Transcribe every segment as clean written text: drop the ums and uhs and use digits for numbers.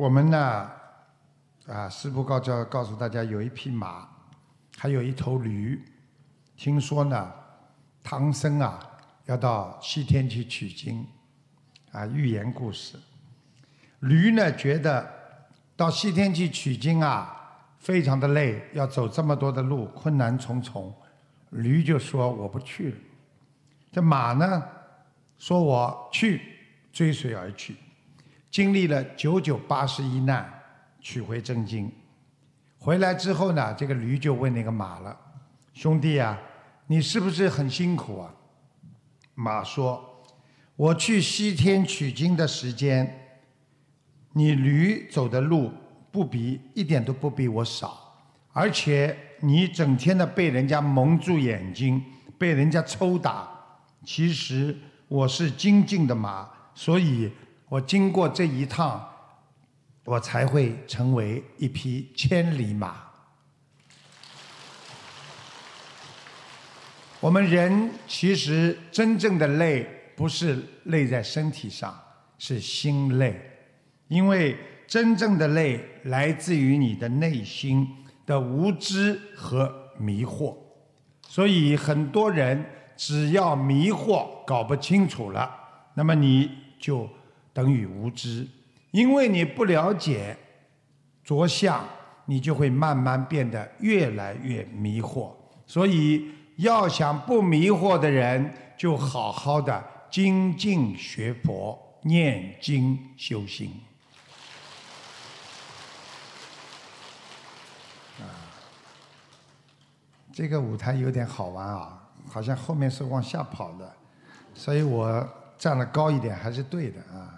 我们呢，师父告诉大家，有一匹马，还有一头驴。听说呢，唐僧要到西天去取经，寓言故事。驴呢觉得到西天去取经非常的累，要走这么多的路，困难重重。驴就说我不去了。这马呢说我去，追随而去。经历了981难，取回真经。回来之后呢，这个驴就问那个马了：“兄弟你是不是很辛苦啊？”马说：“我去西天取经的时间，你驴走的路一点都不比我少，而且你整天的被人家蒙住眼睛，被人家抽打。其实我是精进的马，所以我经过这一趟，我才会成为一匹千里马。”我们人其实真正的累，不是累在身体上，是心累。因为真正的累来自于你的内心的无知和迷惑。所以很多人只要迷惑搞不清楚了，那么你就等于无知。因为你不了解着相，你就会慢慢变得越来越迷惑。所以要想不迷惑的人，就好好的精进学佛，念经修心。这个舞台有点好玩好像后面是往下跑的，所以我站得高一点还是对的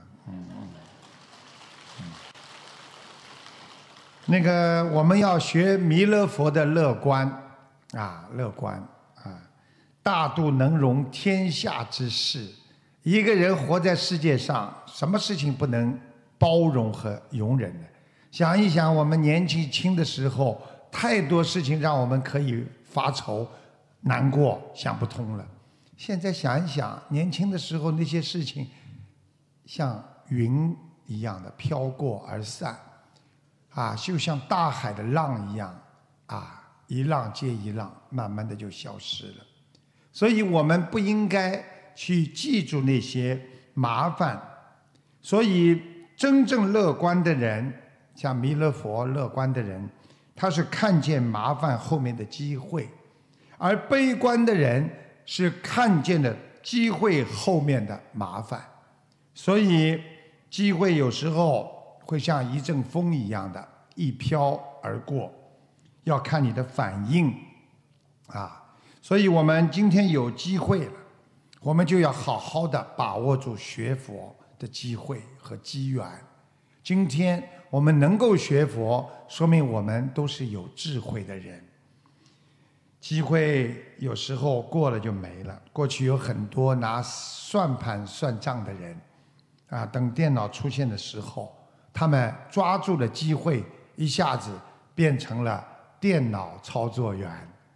那个我们要学弥勒佛的乐观乐观大度能容天下之事。一个人活在世界上，什么事情不能包容和容忍呢？想一想，我们年纪轻的时候，太多事情让我们可以发愁、难过、想不通了。现在想一想，年轻的时候那些事情，像云一样的飘过而散，就像大海的浪一样，一浪接一浪，慢慢的就消失了。所以我们不应该去记住那些麻烦。所以真正乐观的人，像弥勒佛乐观的人，他是看见麻烦后面的机会，而悲观的人是看见了机会后面的麻烦。所以机会有时候会像一阵风一样的一飘而过，要看你的反应所以我们今天有机会了，我们就要好好的把握住学佛的机会和机缘。今天我们能够学佛，说明我们都是有智慧的人。机会有时候过了就没了。过去有很多拿算盘算账的人等电脑出现的时候，他们抓住了机会，一下子变成了电脑操作员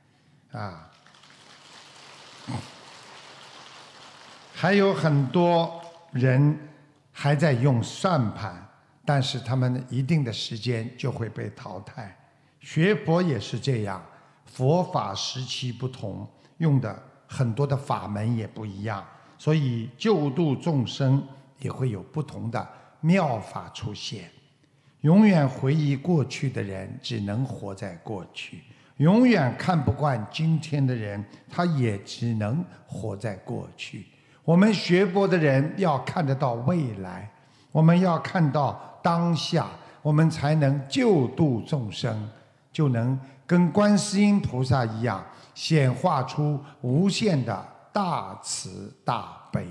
还有很多人还在用算盘，但是他们一定的时间就会被淘汰。学佛也是这样，佛法时期不同，用的很多的法门也不一样，所以救度众生也会有不同的妙法出现。永远回忆过去的人，只能活在过去；永远看不惯今天的人，他也只能活在过去。我们学佛的人要看得到未来，我们要看到当下，我们才能救度众生，就能跟观世音菩萨一样，显化出无限的大慈大悲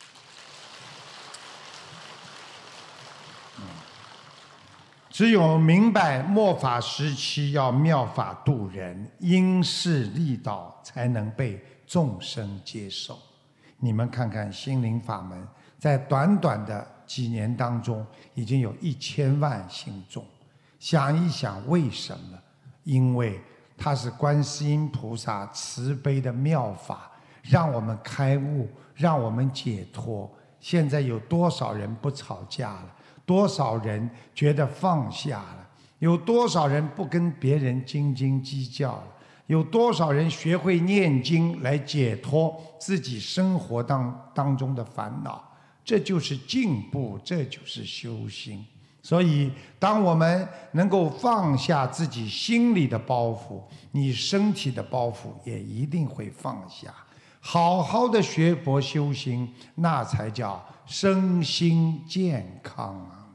只有明白末法时期要妙法度人，因势利导，才能被众生接受。你们看看心灵法门，在短短的几年当中，已经有1000万信众。想一想，为什么？因为它是观世音菩萨慈悲的妙法，让我们开悟，让我们解脱。现在有多少人不吵架了？ 多少人觉得放下了？有多少人不跟别人斤斤计较了？有多少人学会念经来解脱自己生活当中的烦恼？这就是进步，这就是修心。所以，当我们能够放下自己心里的包袱，你身体的包袱也一定会放下。好好的学佛修心，那才叫身心健康啊！